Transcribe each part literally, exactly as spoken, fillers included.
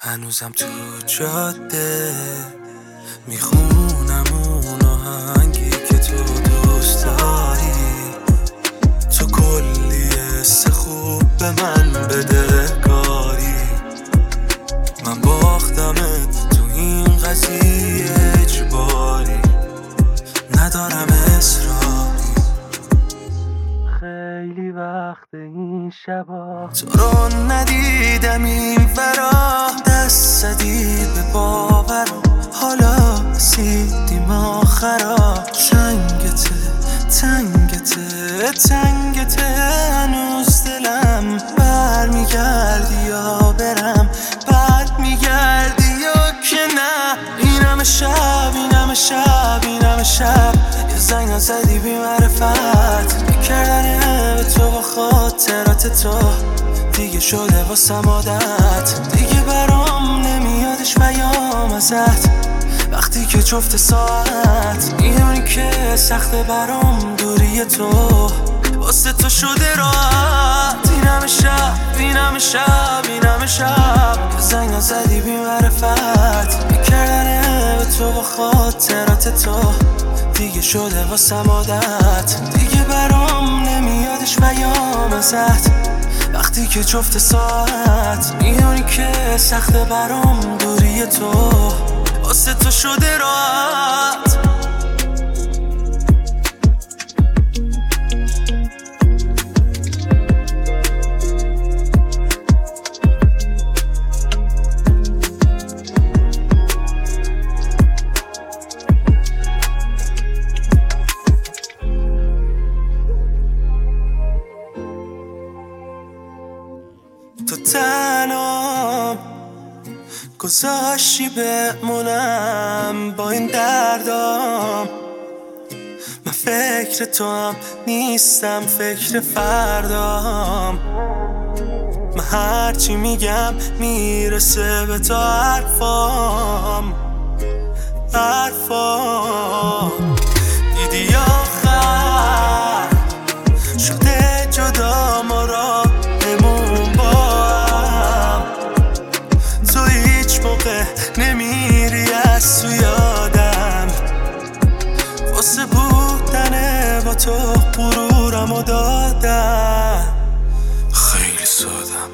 هنوزم تو جاده میخونم اون آهنگی که تو دوست داری. تو کلی حس خوب به من بده کاری. من باختمت تو این قضیه اجباری. ندارم اصراری. خیلی وقت این شبا تو رو ندیدم این فرا. دست زدی به باورم حالا رسیدیم آخرا. چنگته تنگته تنگته هنوز دلم. بر میگردی یا برم بعد میگردی یا که نه. این همه شب این همه شب این همه شب یه زنگ نزدی بی معرفت. میکردنه به تو با خاطرات تو دیگه شده واسم عادت. دیگه برام نمیادش پیام ازت وقتی که جفت ساعت. میدونی که سخته برام دوری تو واسه تو شده راحت. این همه شب این همه شب این همه شب یه زنگ نزدی بی معرفت. میکردنه به تو با خاطرات تو دیگه شده واسم عادت. دیگه برام نمیادش پیام ازت وقتی که جفت ساعت. میدونی که سخته برام دوری تو واسه تو شده راحت. تو تنها گذاشتی بمونم با این دردام. من فکر تو هم نیستم فکر فردام. من هرچی میگم میرسه به تو حرفام حرفام. دیدی آخر شده جدا ما را نمیری از تو یادم. واسه بودنه با تو غرورمو دادم. خیلی سادم.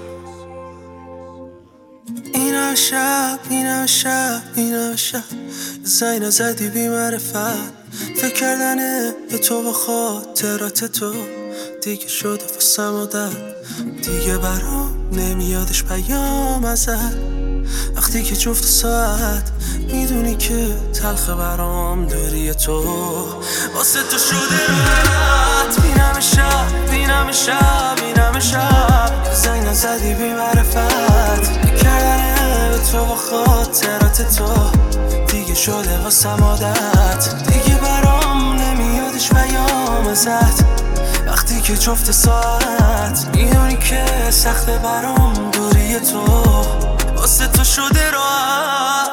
اینا شب اینا شب اینا شب زنگ نزدی بی معرفت. فکر کردنه به تو با خاطرات تو دیگه شده واسم عادت. دیگه برام نمیادش پیام ازت وقتی که جفت ساعت. میدونی که تلخ برام دوری تو واسه تو شده راحت. این همه شب این همه شب این همه شب یه زنگ نزدی بی معرفت. میکردنه به تو با خاطرات تو دیگه شده واسم عادت. دیگه برام نمیادش پیام ازت وقتی که جفت ساعت. میدونی که سخته برام دوری تو واسه تو شده راحت.